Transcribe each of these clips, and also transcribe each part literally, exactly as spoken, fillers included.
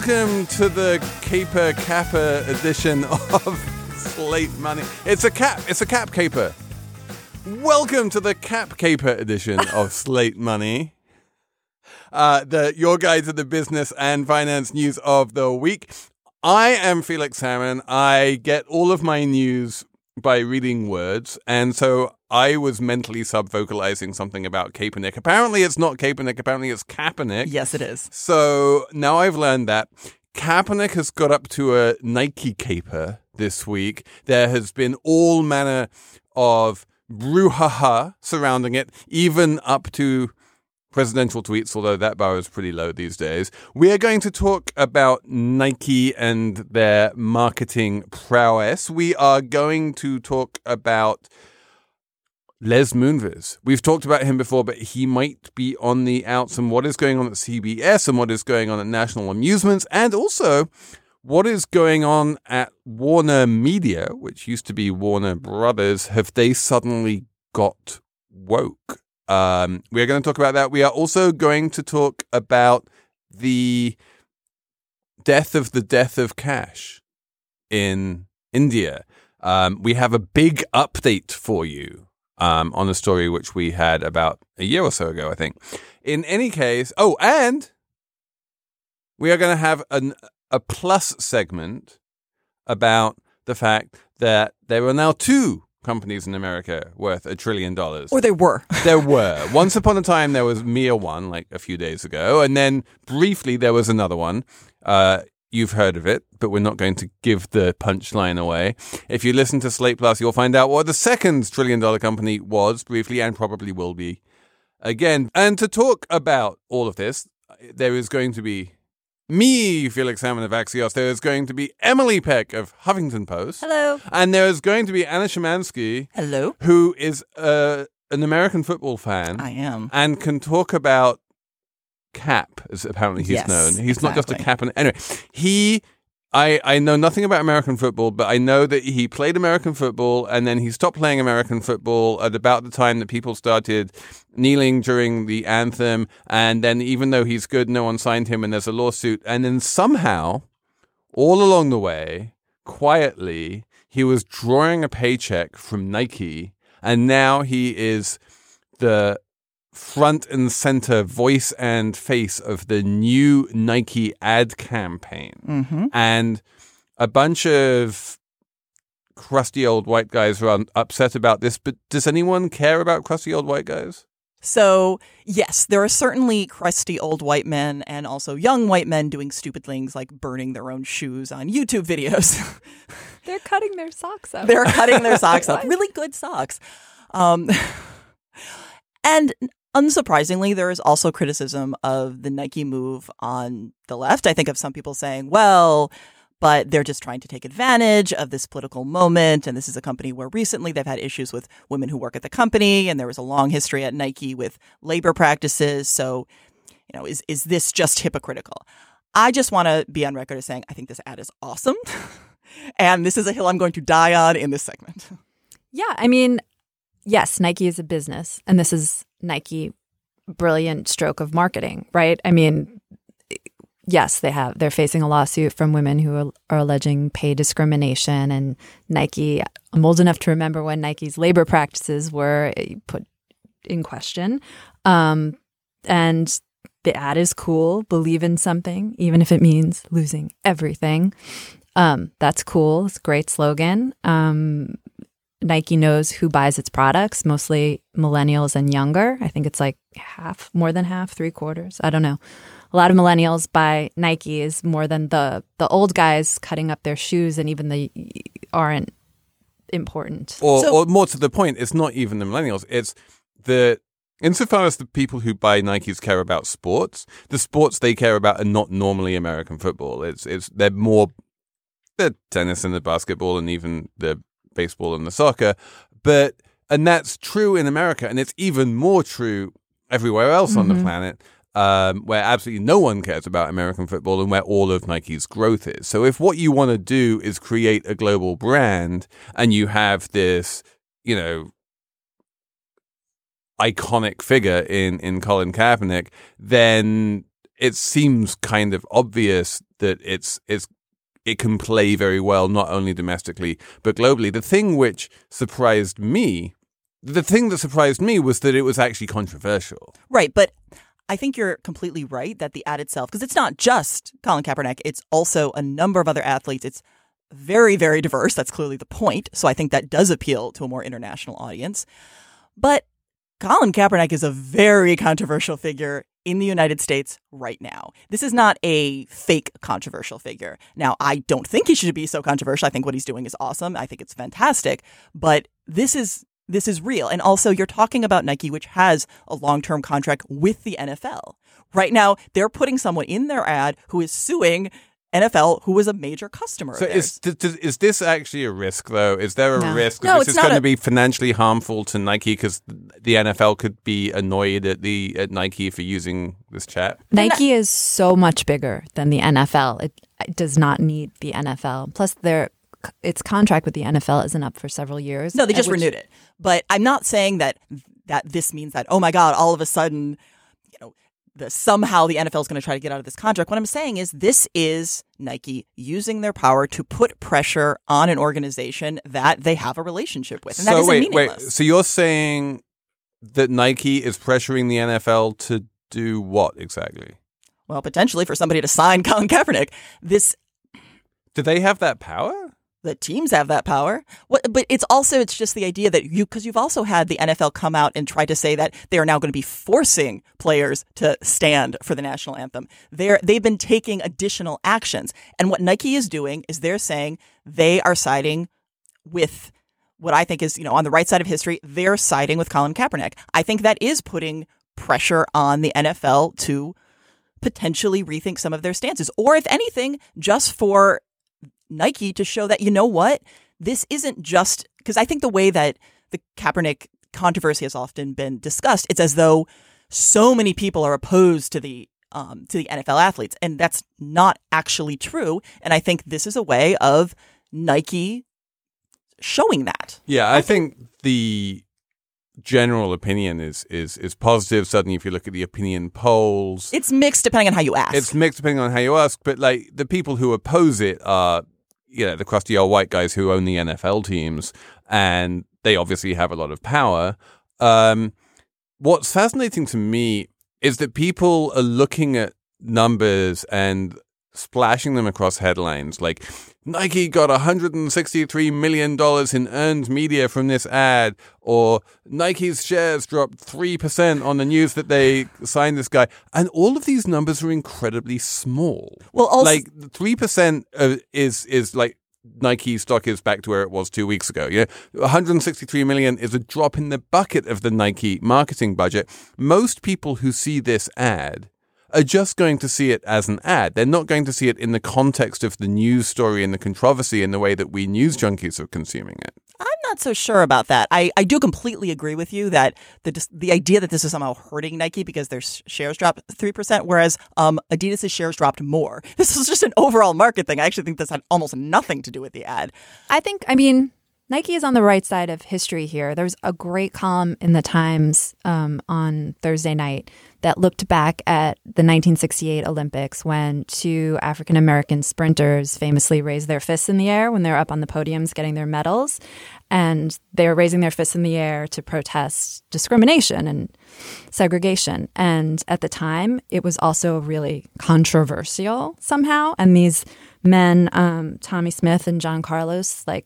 Welcome to the Caper Kappa edition of Slate Money. It's a cap. It's a cap caper. Welcome to the Cap Caper edition of Slate Money. Uh, the your guide to the business and finance news of the week. I am Felix Salmon. I get all of my news by reading words, and so I was mentally subvocalizing something about Kaepernick. Apparently it's not Kaepernick, apparently it's Kaepernick. Yes, it is. So now I've learned that Kaepernick has got up to a Nike caper this week. There has been all manner of brouhaha surrounding it, even up to presidential tweets, although that bar is pretty low these days. We are going to talk about Nike and their marketing prowess. We are going to talk about Les Moonves. We've talked about him before, but he might be on the outs, and what is going on at C B S and what is going on at National Amusements, and also what is going on at Warner Media, which used to be Warner Brothers. Have they suddenly got woke? Um, we are going to talk about that. We are also going to talk about the death of the death of cash in India. Um, we have a big update for you um, on a story which we had about a year or so ago, I think. In any case, oh, and we are going to have an, a plus segment about the fact that there are now two companies in America worth a trillion dollars. Or they were. There were. Once upon a time, there was mere one, like a few days ago. And then briefly, there was another one. Uh, you've heard of it, but we're not going to give the punchline away. If you listen to Slate Plus, you'll find out what the second trillion dollar company was briefly and probably will be again. And to talk about all of this, there is going to be me, Felix Salmon of Axios. There is going to be Emily Peck of Huffington Post. Hello. And there is going to be Anna Szymanski. Hello. Who is uh, an American football fan. I am. And can talk about Cap, as apparently he's yes, known. He's exactly. not just a cap. And anyway, he, I, I know nothing about American football, but I know that he played American football and then he stopped playing American football at about the time that people started kneeling during the anthem. And then even though he's good, no one signed him and there's a lawsuit. And then somehow, all along the way, quietly, he was drawing a paycheck from Nike. And now he is the front and center voice and face of the new Nike ad campaign. Mm-hmm. And a bunch of crusty old white guys are upset about this, but does anyone care about crusty old white guys? So, yes, there are certainly crusty old white men and also young white men doing stupid things like burning their own shoes on YouTube videos. They're cutting their socks up. They're cutting their socks up. Really good socks. Um, and unsurprisingly, there is also criticism of the Nike move on the left. I think of some people saying, well, but they're just trying to take advantage of this political moment. And this is a company where recently they've had issues with women who work at the company. And there was a long history at Nike with labor practices. So, you know, is, is this just hypocritical? I just want to be on record as saying, I think this ad is awesome. And this is a hill I'm going to die on in this segment. Yeah, I mean, yes, Nike is a business, and this is Nike brilliant stroke of marketing, right? I mean, yes, they have they're facing a lawsuit from women who are, are alleging pay discrimination, and Nike. I'm old enough to remember when Nike's labor practices were put in question, um, and the ad is cool. Believe in something, even if it means losing everything. Um, that's cool. It's a great slogan. Um, Nike knows who buys its products, mostly millennials and younger. I think it's like half, more than half, three quarters. I don't know. A lot of millennials buy Nikes more than the the old guys cutting up their shoes, and even the aren't important. Or, So- or more to the point, it's not even the millennials. It's the insofar as the people who buy Nikes care about sports, the sports they care about are not normally American football. It's it's they're more the tennis and the basketball and even the baseball and the soccer, but and that's true in America, and it's even more true everywhere else mm-hmm. on the planet, um, where absolutely no one cares about American football and where all of Nike's growth is. So if what you want to do is create a global brand, and you have this, you know, iconic figure in in Colin Kaepernick, then it seems kind of obvious that it's it's it can play very well, not only domestically, but globally. The thing which surprised me, the thing that surprised me was that it was actually controversial. Right, but I think you're completely right that the ad itself, because it's not just Colin Kaepernick, it's also a number of other athletes. It's very, very diverse. That's clearly the point. So I think that does appeal to a more international audience. But Colin Kaepernick is a very controversial figure in the United States right now. This is not a fake controversial figure. Now, I don't think he should be so controversial. I think what he's doing is awesome. I think it's fantastic. But this is this is real. And also, you're talking about Nike, which has a long-term contract with the N F L. Right now, they're putting someone in their ad who is suing N F L, who was a major customer so of theirs. is, th- is this actually a risk, though? Is there a No. risk that No, this it's is not going a- to be financially harmful to Nike because the N F L could be annoyed at the at Nike for using this chat? Nike is so much bigger than the N F L. It, it does not need the N F L. Plus, their its contract with the N F L isn't up for several years. No, they just which- renewed it. But I'm not saying that that this means that, oh my God, all of a sudden, you know, the, somehow the N F L is going to try to get out of this contract. What I'm saying is this is Nike using their power to put pressure on an organization that they have a relationship with. And that so isn't wait, meaningless. wait. So you're saying that Nike is pressuring the N F L to do what exactly? Well, potentially for somebody to sign Colin Kaepernick. This Do they have that power? The teams have that power. What, but it's also, it's just the idea that you, because you've also had the N F L come out and try to say that they are now going to be forcing players to stand for the national anthem. They're, they've been taking additional actions. And what Nike is doing is they're saying they are siding with what I think is, you know, on the right side of history. They're siding with Colin Kaepernick. I think that is putting pressure on the N F L to potentially rethink some of their stances. Or if anything, just for Nike to show that, you know what, this isn't just because I think the way that the Kaepernick controversy has often been discussed, it's as though so many people are opposed to the um, to the N F L athletes, and that's not actually true. And I think this is a way of Nike showing that. Yeah, I think the general opinion is is is positive. Suddenly, if you look at the opinion polls, It's mixed depending on how you ask. it's mixed depending on how you ask. But like the people who oppose it are, you know, the crusty old white guys who own the N F L teams, and they obviously have a lot of power. Um, what's fascinating to me is that people are looking at numbers and splashing them across headlines like Nike got one hundred sixty-three million dollars in earned media from this ad, or Nike's shares dropped three percent on the news that they signed this guy. And all of these numbers are incredibly small. Well, also- like three percent is is like Nike stock is back to where it was two weeks ago. You know, one hundred sixty-three million is a drop in the bucket of the Nike marketing budget. Most people who see this ad are just going to see it as an ad. They're not going to see it in the context of the news story and the controversy in the way that we news junkies are consuming it. I'm not so sure about that. I, I do completely agree with you that the the idea that this is somehow hurting Nike because their shares dropped three percent, whereas um, Adidas' shares dropped more. This is just an overall market thing. I actually think this had almost nothing to do with the ad. I think, I mean, Nike is on the right side of history here. There's a great column in the Times um, on Thursday night that looked back at the nineteen sixty-eight Olympics when two African-American sprinters famously raised their fists in the air when they're up on the podiums getting their medals. And they were raising their fists in the air to protest discrimination and segregation. And at the time, it was also really controversial somehow. And these men, um, Tommy Smith and John Carlos, like,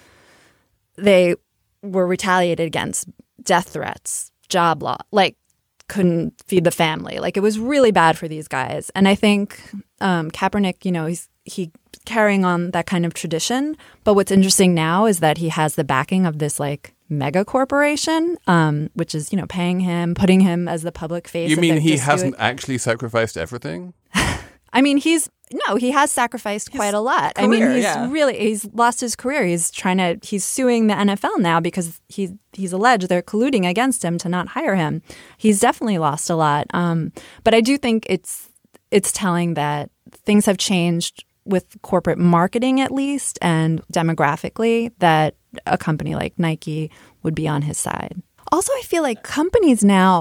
they were retaliated against, death threats, job law, like couldn't feed the family. Like it was really bad for these guys. And I think um, Kaepernick, you know, he's he carrying on that kind of tradition. But what's interesting now is that he has the backing of this like mega corporation, um, which is, you know, paying him, putting him as the public face. You of mean their- he just do hasn't it. actually sacrificed everything? I mean, he's no, he has sacrificed quite a lot. I mean, career, he's yeah. really he's lost his career. He's trying to he's suing the N F L now because he's he's alleged they're colluding against him to not hire him. He's definitely lost a lot. Um, but I do think it's it's telling that things have changed with corporate marketing, at least, and demographically, that a company like Nike would be on his side. Also, I feel like companies now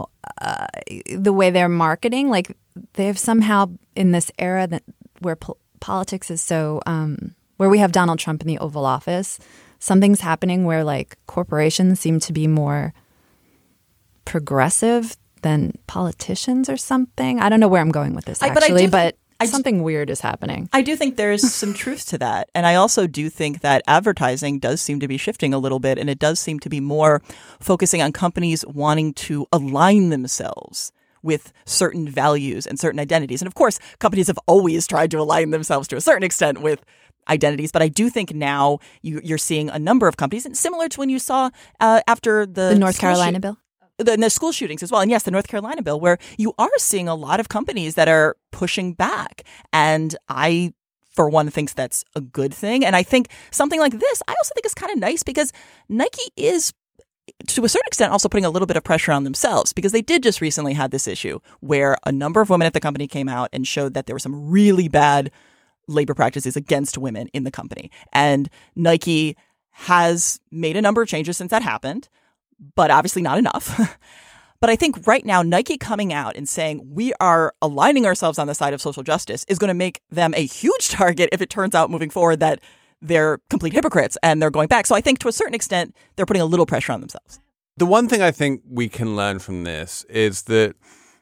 uh, the way they're marketing. Like they have somehow in this era that where po- politics is so um, where we have Donald Trump in the Oval Office, something's happening where like corporations seem to be more progressive than politicians or something. I don't know where I'm going with this I- but I actually, do but, I d- something weird is happening. I do think there's some truth to that. And I also do think that advertising does seem to be shifting a little bit, and it does seem to be more focusing on companies wanting to align themselves with certain values and certain identities. And of course, companies have always tried to align themselves to a certain extent with identities. But I do think now you, you're seeing a number of companies, and similar to when you saw uh, after the, The North school Carolina shoot- bill? The, the school shootings as well. And yes, the North Carolina bill, where you are seeing a lot of companies that are pushing back. And I, for one, think that's a good thing. And I think something like this, I also think is kind of nice because Nike is, to a certain extent, also putting a little bit of pressure on themselves, because they did just recently have this issue where a number of women at the company came out and showed that there were some really bad labor practices against women in the company. And Nike has made a number of changes since that happened, but obviously not enough. But I think right now, Nike coming out and saying we are aligning ourselves on the side of social justice is going to make them a huge target if it turns out moving forward that they're complete hypocrites and they're going back. So I think to a certain extent, they're putting a little pressure on themselves. The one thing I think we can learn from this is that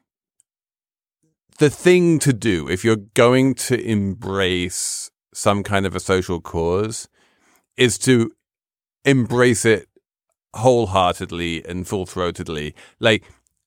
the thing to do if you're going to embrace some kind of a social cause is to embrace it wholeheartedly and full-throatedly. Like,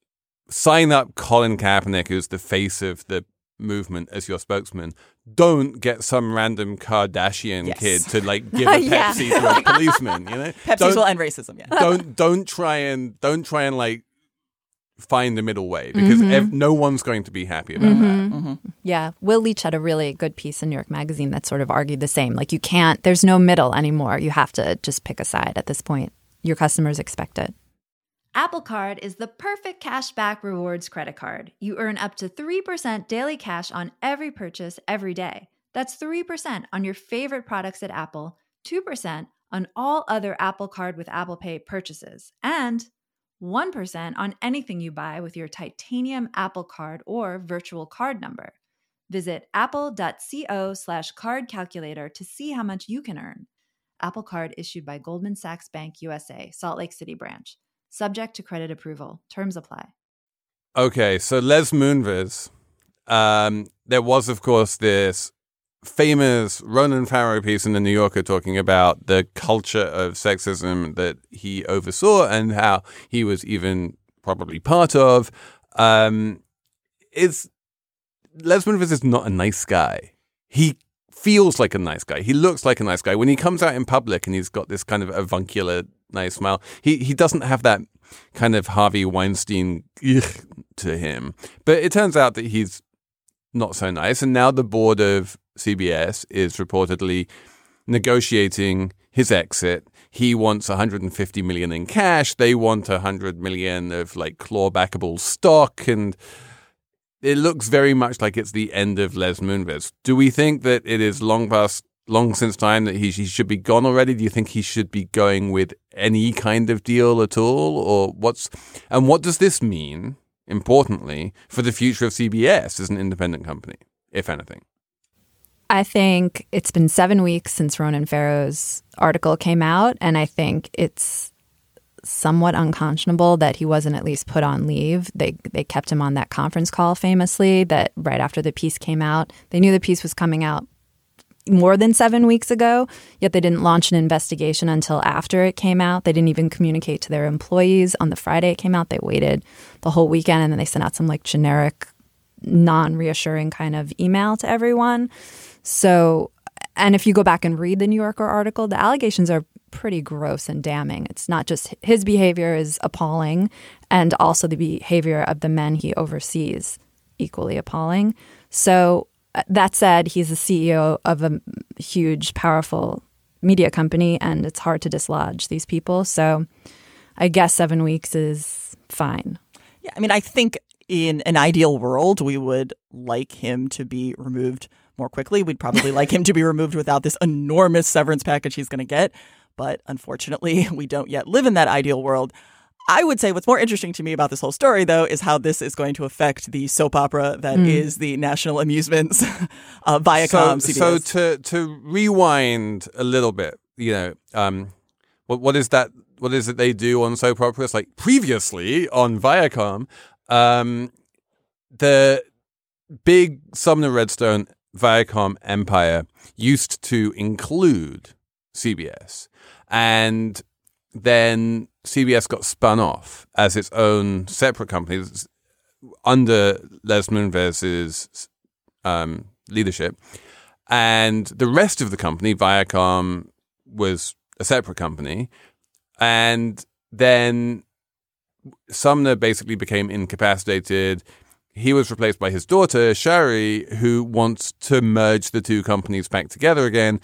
sign up Colin Kaepernick, who's the face of the movement, as your spokesman. Don't get some random Kardashian Yes. kid to like give a Yeah. Pepsi to a policeman. You know, Pepsi's don't, will end racism. Yeah. don't don't try and don't try and like find the middle way, because Mm-hmm. ev- no one's going to be happy about that. Mm-hmm. Yeah. Will Leach had a really good piece in New York Magazine that sort of argued the same. Like you can't, there's no middle anymore. You have to just pick a side at this point. Your customers expect it. Apple Card is the perfect cashback rewards credit card. You earn up to three percent daily cash on every purchase every day. That's three percent on your favorite products at Apple, two percent on all other Apple Card with Apple Pay purchases, and one percent on anything you buy with your titanium Apple Card or virtual card number. Visit apple.co slash card calculator to see how much you can earn. Apple Card issued by Goldman Sachs Bank U S A, Salt Lake City branch. Subject to credit approval. Terms apply. Okay, so Les Moonves, um, there was, of course, this famous Ronan Farrow piece in the New Yorker talking about the culture of sexism that he oversaw and how he was even probably part of. Um, is Les Moonves is not a nice guy. He feels like a nice guy. He looks like a nice guy. When he comes out in public and he's got this kind of avuncular, nice smile, he he doesn't have that kind of Harvey Weinstein ugh, to him. But it turns out that he's not so nice. And now the board of C B S is reportedly negotiating his exit. He wants one hundred fifty million dollars in cash. They want one hundred million dollars of like clawbackable stock. And it looks very much like it's the end of Les Moonves. Do we think that it is long past, long since time that he, he should be gone already? Do you think he should be going with any kind of deal at all? Or what's, and what does this mean, importantly, for the future of C B S as an independent company, if anything? I think it's been seven weeks since Ronan Farrow's article came out, and I think it's somewhat unconscionable that he wasn't at least put on leave. They they kept him on that conference call famously that right after the piece came out. They knew the piece was coming out more than seven weeks ago, yet they didn't launch an investigation until after it came out. They didn't even communicate to their employees on the Friday it came out. They waited the whole weekend, and then they sent out some like generic, non-reassuring kind of email to everyone. So, and if you go back and read the New Yorker article, the allegations are pretty gross and damning. It's not just his behavior is appalling, and also the behavior of the men he oversees equally appalling. So that said, he's the C E O of a huge, powerful media company, and it's hard to dislodge these people. So I guess seven weeks is fine. Yeah, I mean, I think in an ideal world, we would like him to be removed more quickly. We'd probably like him to be removed without this enormous severance package he's going to get. But unfortunately, we don't yet live in that ideal world. I would say what's more interesting to me about this whole story, though, is how this is going to affect the soap opera that mm. is the National Amusements uh, Viacom so, C B S. So to to rewind a little bit, you know, um, what what is that? What is it they do on soap operas? Like previously on Viacom, um, the big Sumner Redstone Viacom empire used to include C B S, and then C B S got spun off as its own separate company under Les Moonves' um, leadership. And the rest of the company, Viacom, was a separate company. And then Sumner basically became incapacitated. He was replaced by his daughter, Shari, who wants to merge the two companies back together again.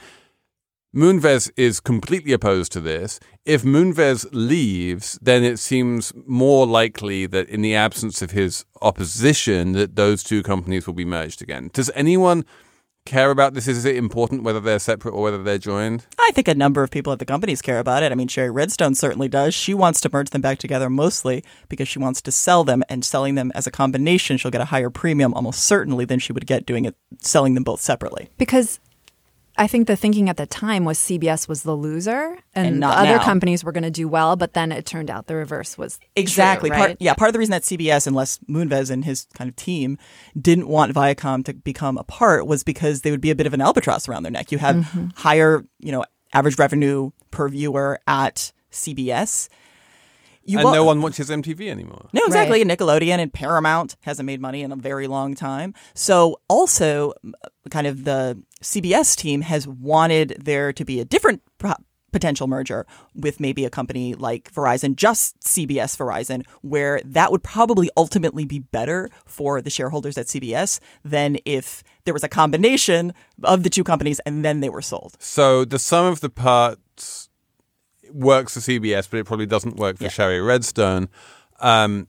Moonves is completely opposed to this. If Moonves leaves, then it seems more likely that in the absence of his opposition, that those two companies will be merged again. Does anyone care about this? Is it important whether they're separate or whether they're joined? I think a number of people at the companies care about it. I mean, Shari Redstone certainly does. She wants to merge them back together mostly because she wants to sell them, and selling them as a combination, she'll get a higher premium almost certainly than she would get doing it, selling them both separately. Because I think the thinking at the time was C B S was the loser and, and not the other now. companies were going to do well, but then it turned out the reverse was exactly true, right? Part, yeah, part of the reason that C B S, unless Moonves and his kind of team didn't want Viacom to become a part, was because they would be a bit of an albatross around their neck. You have mm-hmm. higher, you know, average revenue per viewer at C B S. You and will, no one watches M T V anymore. No, exactly. Right. Nickelodeon and Paramount hasn't made money in a very long time. So also kind of the C B S team has wanted there to be a different pro- potential merger with maybe a company like Verizon, just C B S Verizon, where that would probably ultimately be better for the shareholders at C B S than if there was a combination of the two companies and then they were sold. So the sum of the parts works for C B S, but it probably doesn't work for yeah. Shari Redstone. Um,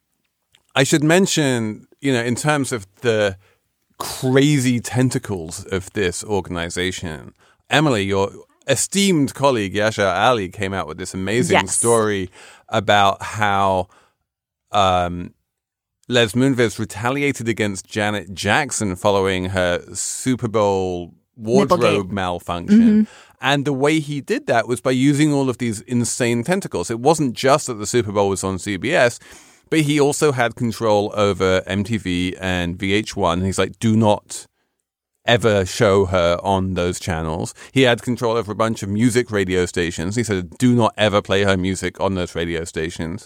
I should mention, you know, in terms of the crazy tentacles of this organization, Emily, your esteemed colleague Yashar Ali came out with this amazing yes. story about how um, Les Moonves retaliated against Janet Jackson following her Super Bowl wardrobe Nipplegate. malfunction. Mm-hmm. And the way he did that was by using all of these insane tentacles. It wasn't just that the Super Bowl was on C B S, but he also had control over M T V and V H one. And he's like, do not ever show her on those channels. He had control over a bunch of music radio stations. He said, do not ever play her music on those radio stations.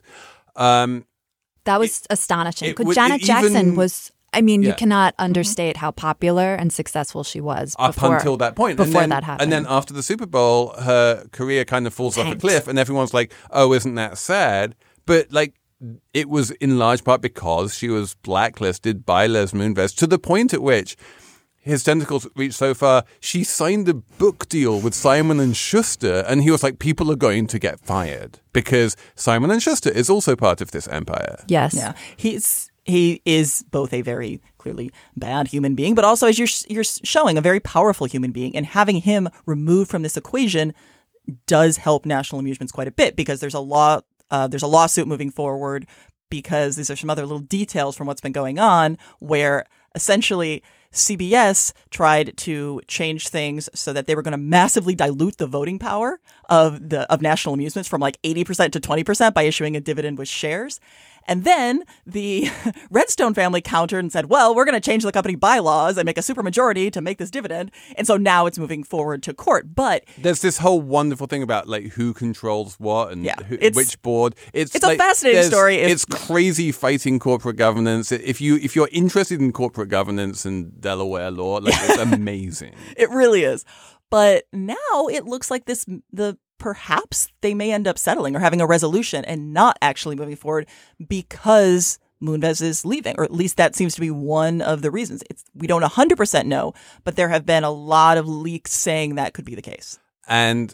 Um, that was it, astonishing. Because Janet it Jackson even, was... I mean, yeah. you cannot understate how popular and successful she was before, up until that point. Before and then, that happened. And then after the Super Bowl, her career kind of falls Tanked. off a cliff, and everyone's like, oh, isn't that sad? But like, it was in large part because she was blacklisted by Les Moonves, to the point at which his tentacles reached so far, she signed a book deal with Simon and Schuster, and he was like, people are going to get fired because Simon and Schuster is also part of this empire. Yes. Yeah. He's... He is both a very clearly bad human being, but also, as you're you're showing, a very powerful human being. And having him removed from this equation does help National Amusements quite a bit, because there's a law, uh, there's a lawsuit moving forward, because these are some other little details from what's been going on, where essentially C B S tried to change things so that they were going to massively dilute the voting power of the of National Amusements from like eighty percent to twenty percent by issuing a dividend with shares. And then the Redstone family countered and said, well, we're going to change the company bylaws and make a supermajority to make this dividend. And so now it's moving forward to court. But there's this whole wonderful thing about like who controls what and yeah, who, it's, which board. It's, it's like, a fascinating story. If, it's crazy fighting corporate governance. If, you, if you're interested in corporate governance and Delaware law, like it's amazing. It really is. But now it looks like this the perhaps they may end up settling or having a resolution and not actually moving forward because Moonves is leaving, or at least that seems to be one of the reasons. It's, we don't one hundred percent know, but there have been a lot of leaks saying that could be the case. And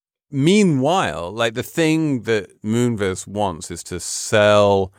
meanwhile, like the thing that Moonves wants is to sell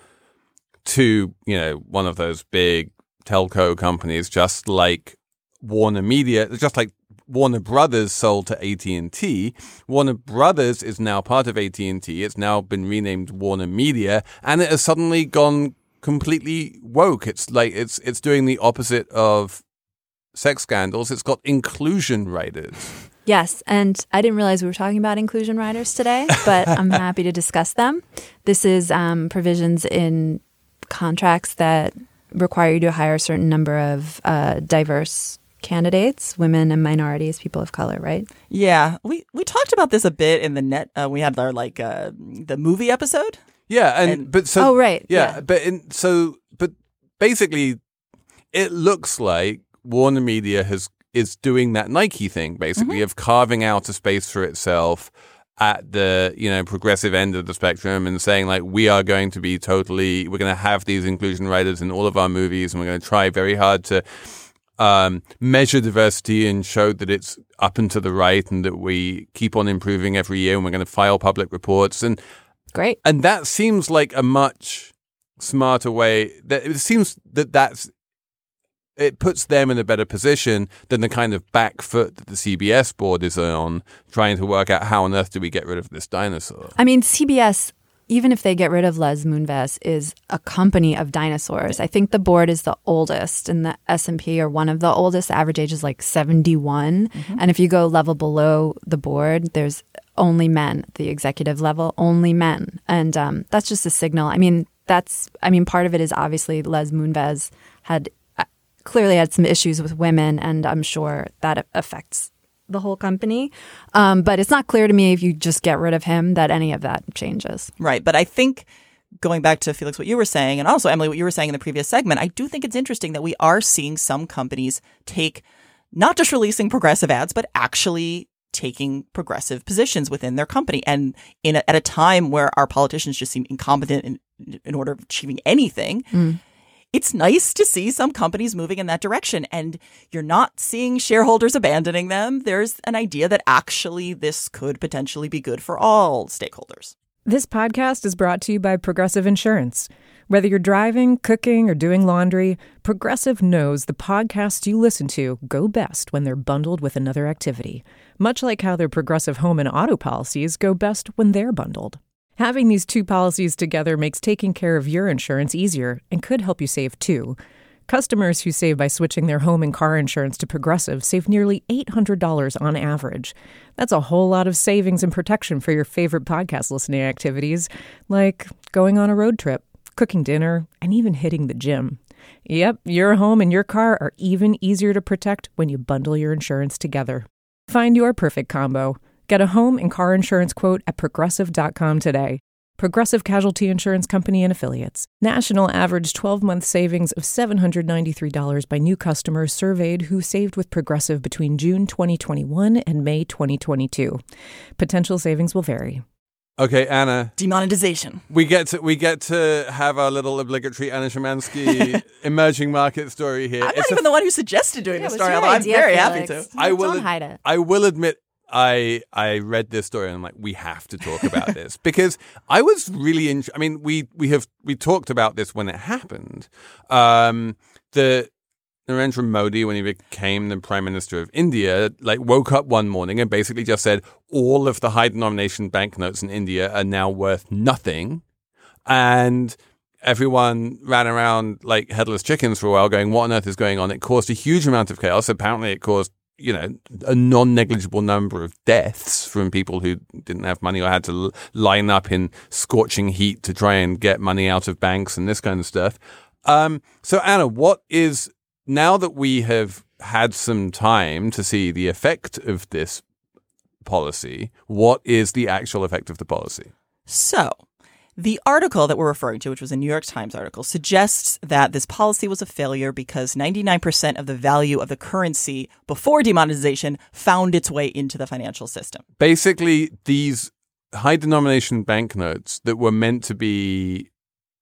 to, you know, one of those big telco companies, just like Warner Media, just like Warner Brothers sold to A T and T. Warner Brothers is now part of A T and T. It's now been renamed Warner Media, and it has suddenly gone completely woke. It's like it's it's doing the opposite of sex scandals. It's got inclusion riders. Yes, and I didn't realize we were talking about inclusion riders today, but I'm happy to discuss them. This is um, provisions in contracts that require you to hire a certain number of uh, diverse candidates, women and minorities, people of color, right? Yeah, we we talked about this a bit in the net. Uh, we had our like uh, the movie episode. Yeah, and, And- but so Oh, right, yeah, yeah. but in, so but basically, it looks like Warner Media has is doing that Nike thing, basically, Mm-hmm. of carving out a space for itself at the, you know, progressive end of the spectrum and saying, like, we are going to be totally, we're going to have these inclusion writers in all of our movies, and we're going to try very hard to um, measure diversity and show that it's up and to the right and that we keep on improving every year, and we're going to file public reports. And Great. and that seems like a much smarter way. That it seems that that's it puts them in a better position than the kind of back foot that the C B S board is on, trying to work out how on earth do we get rid of this dinosaur. I mean, C B S, even if they get rid of Les Moonves, is a company of dinosaurs. I think the board is the oldest, and the S and P are one of the oldest. The average age is like seventy-one. Mm-hmm. And if you go level below the board, there's only men. At the executive level, only men. And um, that's just a signal. I mean, that's, I mean, part of it is obviously Les Moonves had uh, clearly had some issues with women, and I'm sure that affects the whole company. Um, but it's not clear to me if you just get rid of him that any of that changes. Right. But I think going back to Felix, what you were saying, and also Emily, what you were saying in the previous segment, I do think it's interesting that we are seeing some companies take not just releasing progressive ads, but actually taking progressive positions within their company. And in a, at a time where our politicians just seem incompetent in, in order of achieving anything, Mm. it's nice to see some companies moving in that direction. And you're not seeing shareholders abandoning them. There's an idea that actually this could potentially be good for all stakeholders. This podcast is brought to you by Progressive Insurance. Whether you're driving, cooking, or doing laundry, Progressive knows the podcasts you listen to go best when they're bundled with another activity, much like how their Progressive home and auto policies go best when they're bundled. Having these two policies together makes taking care of your insurance easier and could help you save too. Customers who save by switching their home and car insurance to Progressive save nearly eight hundred dollars on average. That's a whole lot of savings and protection for your favorite podcast listening activities, like going on a road trip, cooking dinner, and even hitting the gym. Yep, your home and your car are even easier to protect when you bundle your insurance together. Find your perfect combo. Get a home and car insurance quote at progressive dot com today. Progressive Casualty Insurance Company and Affiliates. National average twelve-month savings of seven hundred ninety-three dollars by new customers surveyed who saved with Progressive between June twenty twenty-one and May twenty twenty-two. Potential savings will vary. Okay, Anna, Demonetization. we get to we get to have our little obligatory Anna Szymanski emerging market story here. I'm not It's a even the one who suggested doing Yeah, this it was story, your although I'm idea, very Felix. happy to. I will. Don't hide it. I will admit, I I read this story and I'm like, we have to talk about this because I was really. In, I mean, we we have we talked about this when it happened. Um, the Narendra Modi, when he became the Prime Minister of India, like woke up one morning and basically just said all of the high denomination banknotes in India are now worth nothing, and everyone ran around like headless chickens for a while, going, "What on earth is going on?" It caused a huge amount of chaos. Apparently, it caused, you know, a non-negligible number of deaths from people who didn't have money or had to l- line up in scorching heat to try and get money out of banks and this kind of stuff. Um, so, Anna, what is, now that we have had some time to see the effect of this policy, what is the actual effect of the policy? So, the article that we're referring to, which was a New York Times article, suggests that this policy was a failure because ninety-nine percent of the value of the currency before demonetization found its way into the financial system. Basically, these high denomination banknotes that were meant to be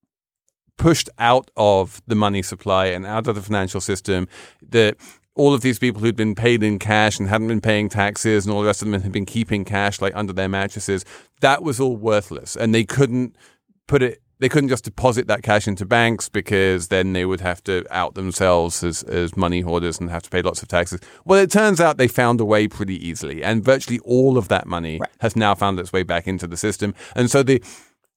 pushed out of the money supply and out of the financial system, that all of these people who'd been paid in cash and hadn't been paying taxes and all the rest of them had been keeping cash like under their mattresses, that was all worthless. And they couldn't put it they couldn't just deposit that cash into banks because then they would have to out themselves as, as money hoarders and have to pay lots of taxes. Well, it turns out they found a way pretty easily, and virtually all of that money right. has now found its way back into the system. And so the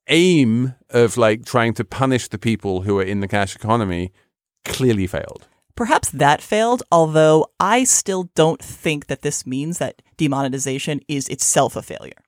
aim of like trying to punish the people who are in the cash economy clearly failed. Perhaps that failed, although I still don't think that this means that demonetization is itself a failure.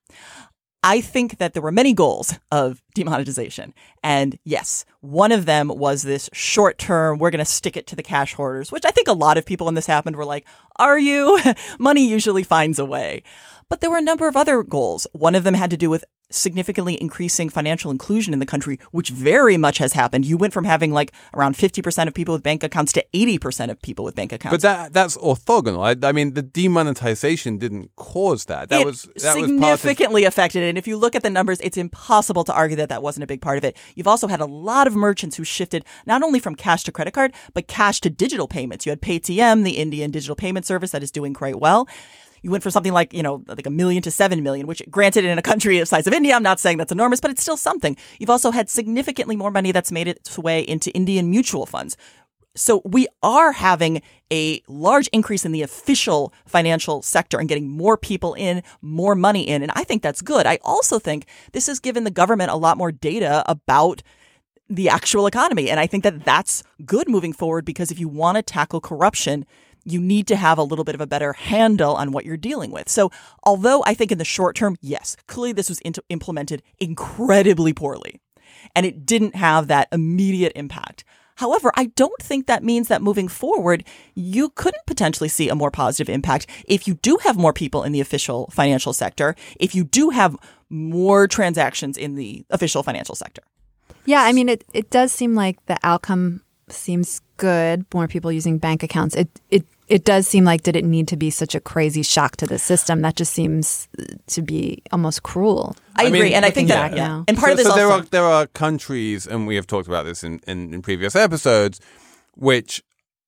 I think that there were many goals of demonetization. And yes, one of them was this short term, we're going to stick it to the cash hoarders, which I think a lot of people when this happened were like, are you? Money usually finds a way. But there were a number of other goals. One of them had to do with significantly increasing financial inclusion in the country, which very much has happened. You went from having like around fifty percent of people with bank accounts to eighty percent of people with bank accounts. But that that's orthogonal. I, I mean, the demonetization didn't cause that. That it was that significantly was affected it. And if you look at the numbers, it's impossible to argue that that wasn't a big part of it. You've also had a lot of merchants who shifted not only from cash to credit card, but cash to digital payments. You had Paytm, the Indian digital payment service that is doing quite well. You went from something like, you know, like a million to seven million, which granted in a country the size of India, I'm not saying that's enormous, but it's still something. You've also had significantly more money that's made its way into Indian mutual funds. So we are having a large increase in the official financial sector and getting more people in, more money in. And I think that's good. I also think this has given the government a lot more data about the actual economy. And I think that that's good moving forward, because if you want to tackle corruption, you need to have a little bit of a better handle on what you're dealing with. So although I think in the short term, yes, clearly this was int- implemented incredibly poorly and it didn't have that immediate impact. However, I don't think that means that moving forward, you couldn't potentially see a more positive impact if you do have more people in the official financial sector, if you do have more transactions in the official financial sector. Yeah, I mean, it, it does seem like the outcome seems good. More people using bank accounts. It it it does seem like, did it need to be such a crazy shock to the system? That just seems to be almost cruel. I, I agree, mean, and I think that, yeah. Now. And part so, of this so also, there are there are countries, and we have talked about this in, in, in previous episodes, which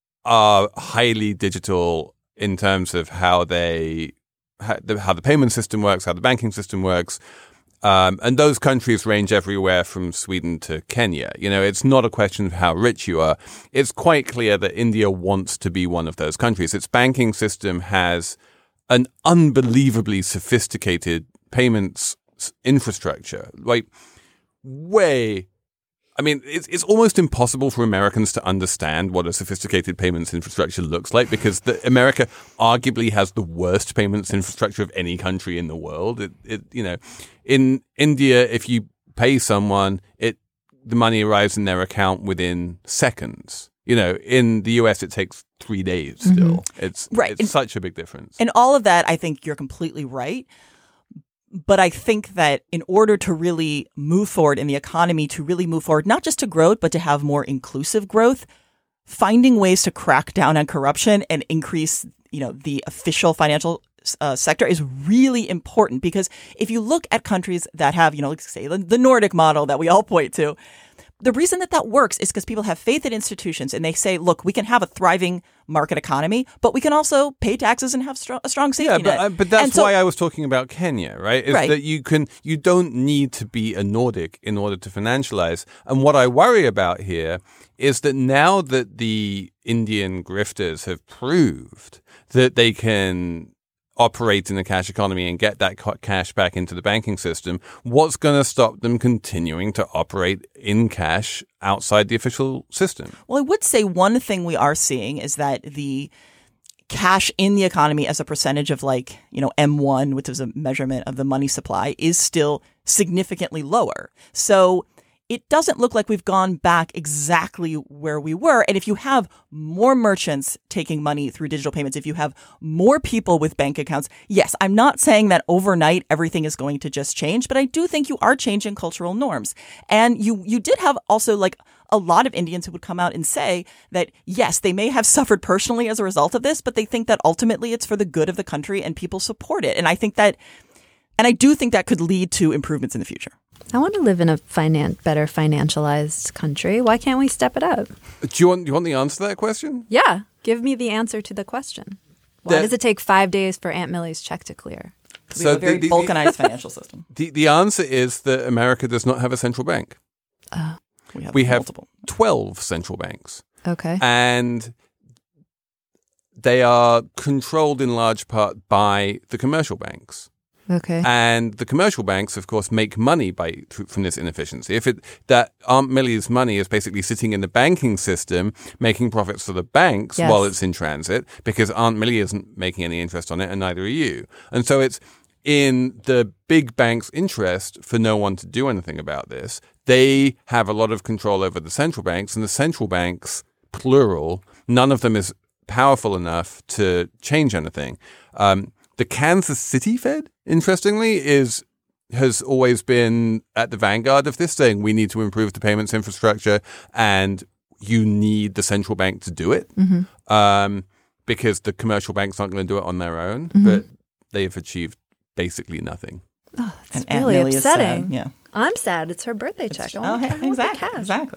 are highly digital in terms of how they how the, how the payment system works, how the banking system works. Um, and those countries range everywhere from Sweden to Kenya. You know, it's not a question of how rich you are. It's quite clear that India wants to be one of those countries. Its banking system has an unbelievably sophisticated payments infrastructure, like way. I mean, it's it's almost impossible for Americans to understand what a sophisticated payments infrastructure looks like, because the, America arguably has the worst payments infrastructure of any country in the world. It, it, you know, in India, if you pay someone, it the money arrives in their account within seconds. You know, in the U S, it takes three days still. Mm-hmm. It's right. It's and, such a big difference. And all of that, I think you're completely right. But I think that in order to really move forward in the economy, to really move forward, not just to growth, but to have more inclusive growth, finding ways to crack down on corruption and increase, you know, the official financial uh, sector is really important. Because if you look at countries that have, you know, let's say the, the Nordic model that we all point to, the reason that that works is because people have faith in institutions and they say, look, we can have a thriving market economy, but we can also pay taxes and have stro- a strong safety yeah, net. but, uh, but that's so, why I was talking about Kenya, right? Is right. that you can you don't need to be a Nordic in order to financialize. And what I worry about here is that now that the Indian grifters have proved that they can operate in the cash economy and get that cash back into the banking system, what's going to stop them continuing to operate in cash outside the official system? Well, I would say one thing we are seeing is that the cash in the economy as a percentage of, like, you know, M one, which is a measurement of the money supply, is still significantly lower. So it doesn't look like we've gone back exactly where we were. And if you have more merchants taking money through digital payments, if you have more people with bank accounts, yes, I'm not saying that overnight everything is going to just change, but I do think you are changing cultural norms. And you you did have also like a lot of Indians who would come out and say that, yes, they may have suffered personally as a result of this, but they think that ultimately it's for the good of the country and people support it. And I think that, and I do think that could lead to improvements in the future. I want to live in a finan- better financialized country. Why can't we step it up? Do you want do you want the answer to that question? Yeah. Give me the answer to the question. Why that, does it take five days for Aunt Millie's check to clear? We so have a very the, the, balkanized financial system. The, the answer is that America does not have a central bank. Oh. We have we have multiple. twelve central banks. Okay. And they are controlled in large part by the commercial banks. Okay. And the commercial banks, of course, make money by from this inefficiency. If it that Aunt Millie's money is basically sitting in the banking system, making profits for the banks Yes. while it's in transit, because Aunt Millie isn't making any interest on it, and neither are you. And so it's in the big bank's interest for no one to do anything about this. They have a lot of control over the central banks, and the central banks, plural, none of them is powerful enough to change anything. Um, the Kansas City Fed, interestingly, is has always been at the vanguard of this, saying we need to improve the payments infrastructure, and you need the central bank to do it, Mm-hmm. um, because the commercial banks aren't going to do it on their own. Mm-hmm. But they've achieved basically nothing. Oh, it's And Aunt really Millie is sad. upsetting. Yeah. I'm sad. It's her birthday check. I Oh, want- I hey, want the exactly. cash. Exactly.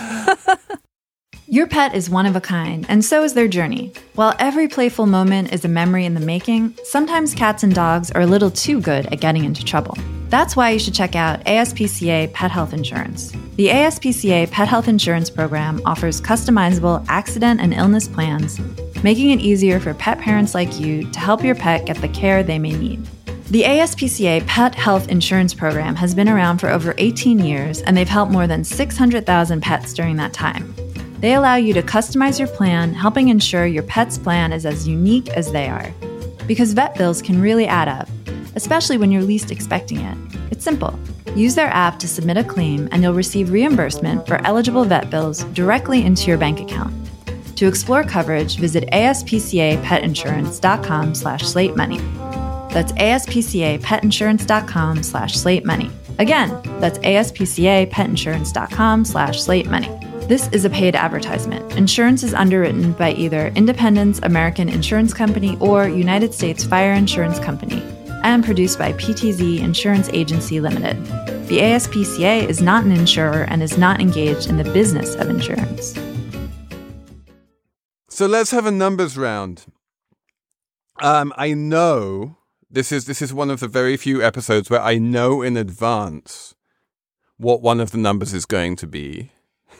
Your pet is one of a kind, and so is their journey. While every playful moment is a memory in the making, sometimes cats and dogs are a little too good at getting into trouble. That's why you should check out A S P C A Pet Health Insurance. The A S P C A Pet Health Insurance Program offers customizable accident and illness plans, making it easier for pet parents like you to help your pet get the care they may need. The A S P C A Pet Health Insurance Program has been around for over eighteen years, and they've helped more than six hundred thousand pets during that time. They allow you to customize your plan, helping ensure your pet's plan is as unique as they are. Because vet bills can really add up, especially when you're least expecting it. It's simple. Use their app to submit a claim, and you'll receive reimbursement for eligible vet bills directly into your bank account. To explore coverage, visit aspcapetinsurance.com slash slate money. That's aspcapetinsurance.com slash slate money. Again, that's aspcapetinsurance.com slash slate money. This is a paid advertisement. Insurance is underwritten by either Independence American Insurance Company or United States Fire Insurance Company and produced by P T Z Insurance Agency Limited. The A S P C A is not an insurer and is not engaged in the business of insurance. So let's have a numbers round. Um, I know this is this is one of the very few episodes where I know in advance what one of the numbers is going to be.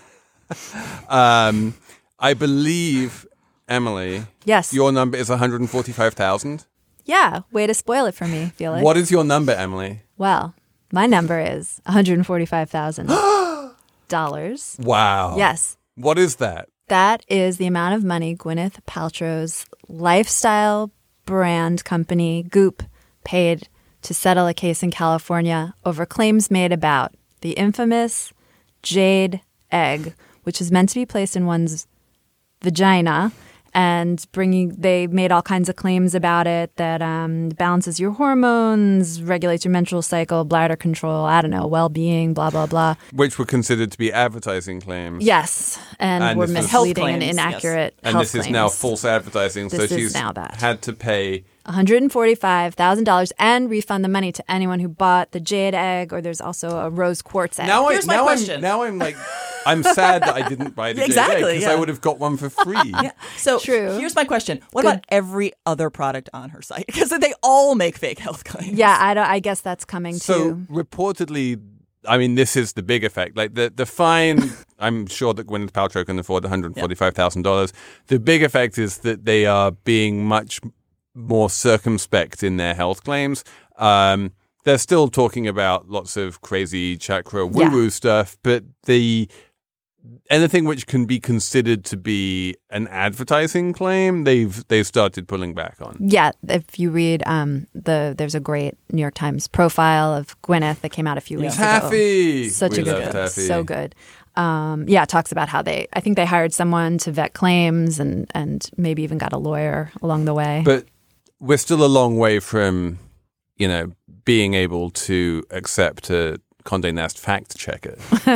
um, I believe, Emily, Yes. your number is one hundred forty-five thousand. Yeah. Way to spoil it for me, Felix. What is your number, Emily? Well, my number is one hundred forty-five thousand dollars. Wow. Yes. What is that? That is the amount of money Gwyneth Paltrow's lifestyle brand company, Goop, paid to settle a case in California over claims made about the infamous jade egg, which is meant to be placed in one's vagina, and bringing they made all kinds of claims about it that um, balances your hormones, regulates your menstrual cycle, bladder control, I don't know, well-being, blah, blah, blah. Which were considered to be advertising claims. Yes, and, And were this was- misleading Health and claims, inaccurate And health this is claims. now false advertising, so This is she's now that. had to pay. one hundred forty-five thousand dollars and refund the money to anyone who bought the jade egg, or there's also a rose quartz egg. Now, Here's I, my now question. I'm now I'm like I'm sad that I didn't buy the Exactly, because yeah. I would have got one for free. So True. here's my question. What Good. about every other product on her site? Because they all make fake health claims. Yeah, I, don't, I guess that's coming So too. reportedly, I mean, this is the big effect. Like the the fine, I'm sure that Gwyneth Paltrow can afford one hundred forty-five thousand dollars. The big effect is that they are being much more circumspect in their health claims. Um, they're still talking about lots of crazy chakra woo-woo stuff, but the anything which can be considered to be an advertising claim, they've they've started pulling back on. Yeah, if you read um, the, there's a great New York Times profile of Gwyneth that came out a few weeks ago. Taffy, Such we a good love book. Taffy. So good. Um, yeah, it talks about how they, I think they hired someone to vet claims and, and maybe even got a lawyer along the way. But we're still a long way from, you know, being able to accept a Condé Nast fact checker.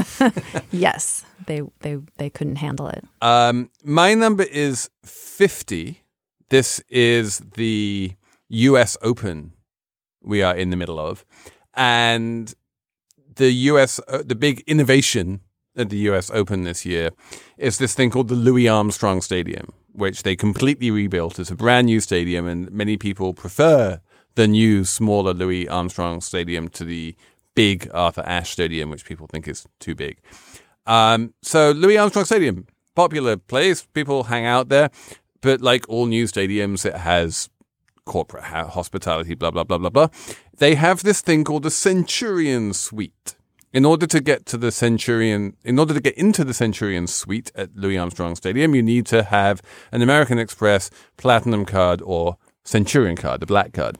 yes, they, they, they couldn't handle it. Um, my number is fifty. This is the U S Open we are in the middle of. And the U S, uh, the big innovation at the U S Open this year is this thing called the Louis Armstrong Stadium, which they completely rebuilt as a brand new stadium. And many people prefer the new, smaller Louis Armstrong Stadium to the big Arthur Ashe Stadium, which people think is too big. Um, so Louis Armstrong Stadium, popular place. People hang out there. But like all new stadiums, it has corporate ha- hospitality, blah, blah, blah, blah, blah. They have this thing called the Centurion Suite. In order to get to the Centurion, in order to get into the Centurion Suite at Louis Armstrong Stadium, you need to have an American Express Platinum card or Centurion card, the black card.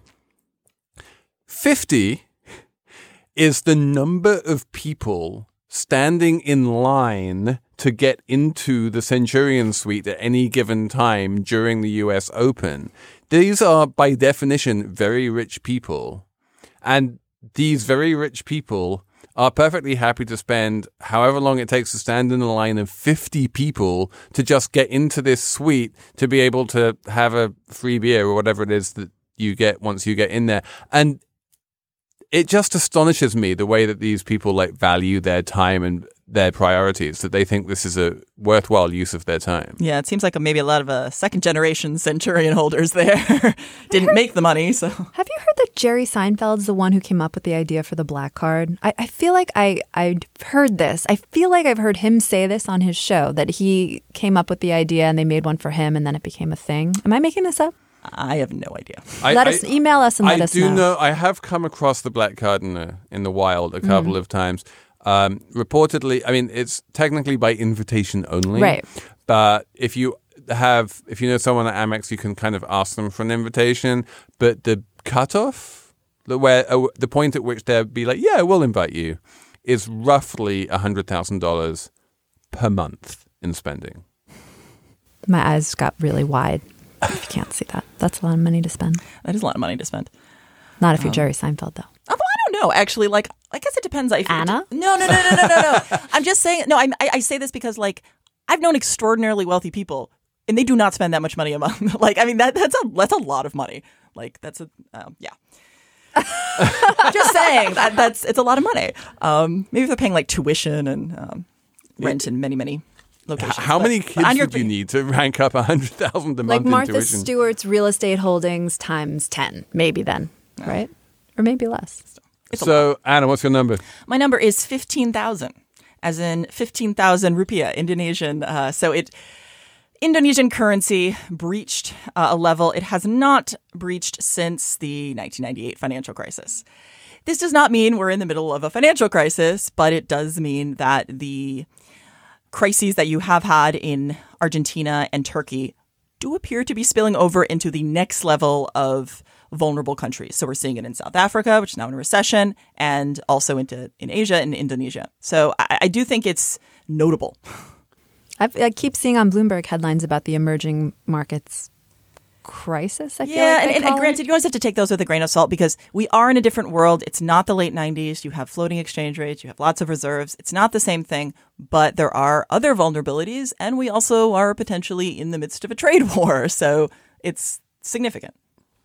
fifty is the number of people standing in line to get into the Centurion Suite at any given time during the U S Open. These are, by definition, very rich people. And these very rich people are perfectly happy to spend however long it takes to stand in a line of fifty people to just get into this suite to be able to have a free beer or whatever it is that you get once you get in there. And it just astonishes me the way that these people like value their time and their priorities, that they think this is a worthwhile use of their time. Yeah, it seems like maybe a lot of uh, second generation Centurion holders there didn't make the money. So have you heard that Jerry Seinfeld's the one who came up with the idea for the black card? I, I feel like I, I've heard this. I feel like I've heard him say this on his show, that he came up with the idea and they made one for him and then it became a thing. Am I making this up? I have no idea. I, let us I, email us and let I us do know. know. I have come across the black card in the in the wild a couple mm. of times. Um, reportedly, I mean, it's technically by invitation only. Right. But if you have, if you know someone at Amex, you can kind of ask them for an invitation. But the cutoff, the where uh, the point at which they'll be like, "Yeah, we'll invite you," is roughly a hundred thousand dollars per month in spending. My eyes got really wide. If you can't see that, that's a lot of money to spend. That is a lot of money to spend. Not if you're um, Jerry Seinfeld, though. Oh, I don't know. Actually, like, I guess it depends. If Anna? It, no, no, no, no, no, no, no. I'm just saying. No, I, I say this because, like, I've known extraordinarily wealthy people, and they do not spend that much money a month. Like, I mean, that that's a that's a lot of money. Like, that's a um, yeah. Just saying that that's it's a lot of money. Um, maybe if they're paying like tuition and um, rent in many many. Locations. How but, many kids would th- you need to rank up a hundred thousand a month? Like Martha in tuition? Stewart's real estate holdings times ten, maybe then, yeah. Right? Or maybe less. It's so, Anna, what's your number? My number is fifteen thousand, as in fifteen thousand rupiah, Indonesian. Uh, so it Indonesian currency breached uh, a level it has not breached since the nineteen ninety-eight financial crisis. This does not mean we're in the middle of a financial crisis, but it does mean that the crises that you have had in Argentina and Turkey do appear to be spilling over into the next level of vulnerable countries. So we're seeing it in South Africa, which is now in a recession, and also into in Asia and Indonesia. So I, I do think it's notable. I've, I keep seeing on Bloomberg headlines about the emerging markets crisis. I feel yeah, like and, and, and granted, you always have to take those with a grain of salt because we are in a different world. It's not the late nineties. You have floating exchange rates. You have lots of reserves. It's not the same thing, but there are other vulnerabilities, and we also are potentially in the midst of a trade war. So it's significant.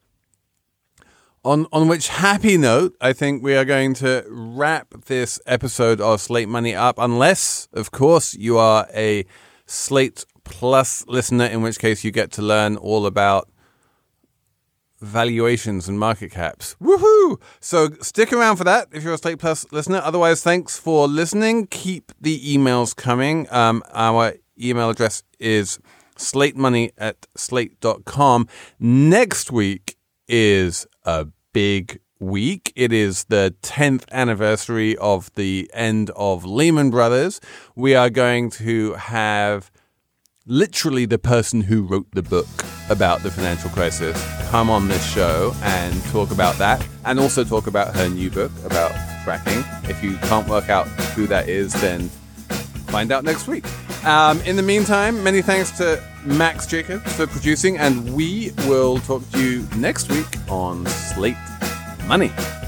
On on which happy note, I think we are going to wrap this episode of Slate Money up, unless, of course, you are a Slate Plus listener, in which case you get to learn all about valuations and market caps. Woohoo! So stick around for that if you're a Slate Plus listener. Otherwise, thanks for listening. Keep the emails coming. Um, our email address is slatemoney at slate dot com. Next week is a big week. It is the tenth anniversary of the end of Lehman Brothers. We are going to have literally the person who wrote the book about the financial crisis come on this show and talk about that, and also talk about her new book about fracking. If you can't work out who that is, then find out next week. Um, in the meantime, many thanks to Max Jacobs for producing, and we will talk to you next week on Slate Money.